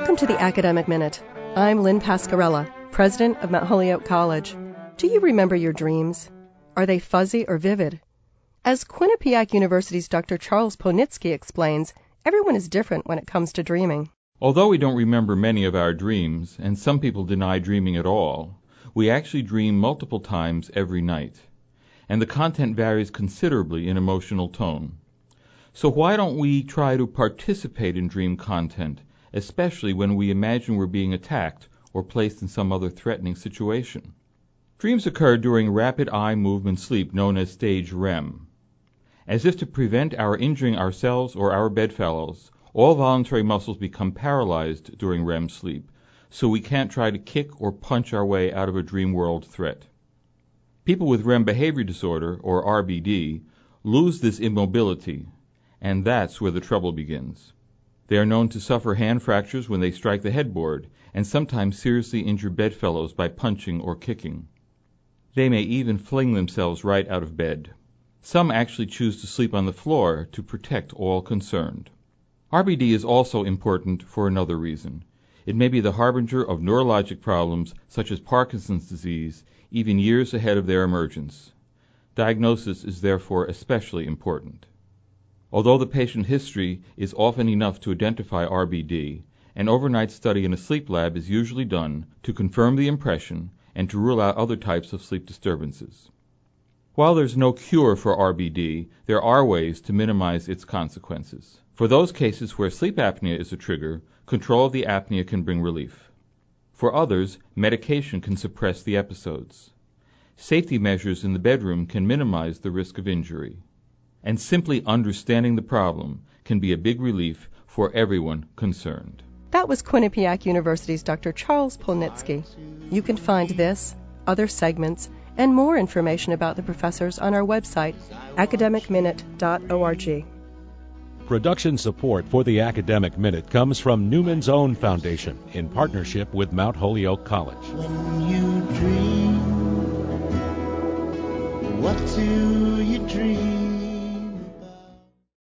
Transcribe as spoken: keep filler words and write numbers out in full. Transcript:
Welcome to the Academic Minute. I'm Lynn Pascarella, president of Mount Holyoke College. Do you remember your dreams? Are they fuzzy or vivid? As Quinnipiac University's Doctor Charles Ponitsky explains, everyone is different when it comes to dreaming. Although we don't remember many of our dreams, and some people deny dreaming at all, we actually dream multiple times every night. And the content varies considerably in emotional tone. So why don't we try to participate in dream content, especially when we imagine we're being attacked or placed in some other threatening situation? Dreams occur during rapid eye movement sleep known as stage R E M. As if to prevent our injuring ourselves or our bedfellows, all voluntary muscles become paralyzed during R E M sleep, so we can't try to kick or punch our way out of a dream world threat. People with R E M behavior disorder, or R B D, lose this immobility, and that's where the trouble begins. They are known to suffer hand fractures when they strike the headboard, and sometimes seriously injure bedfellows by punching or kicking. They may even fling themselves right out of bed. Some actually choose to sleep on the floor to protect all concerned. R B D is also important for another reason. It may be the harbinger of neurologic problems such as Parkinson's disease, even years ahead of their emergence. Diagnosis is therefore especially important. Although the patient history is often enough to identify R B D, an overnight study in a sleep lab is usually done to confirm the impression and to rule out other types of sleep disturbances. While there's no cure for R B D, there are ways to minimize its consequences. For those cases where sleep apnea is a trigger, control of the apnea can bring relief. For others, medication can suppress the episodes. Safety measures in the bedroom can minimize the risk of injury. And simply understanding the problem can be a big relief for everyone concerned. That was Quinnipiac University's Doctor Charles Ponitsky. You can find this, other segments, and more information about the professors on our website, academic minute dot org. Production support for the Academic Minute comes from Newman's Own Foundation in partnership with Mount Holyoke College. When you dream, what do you dream?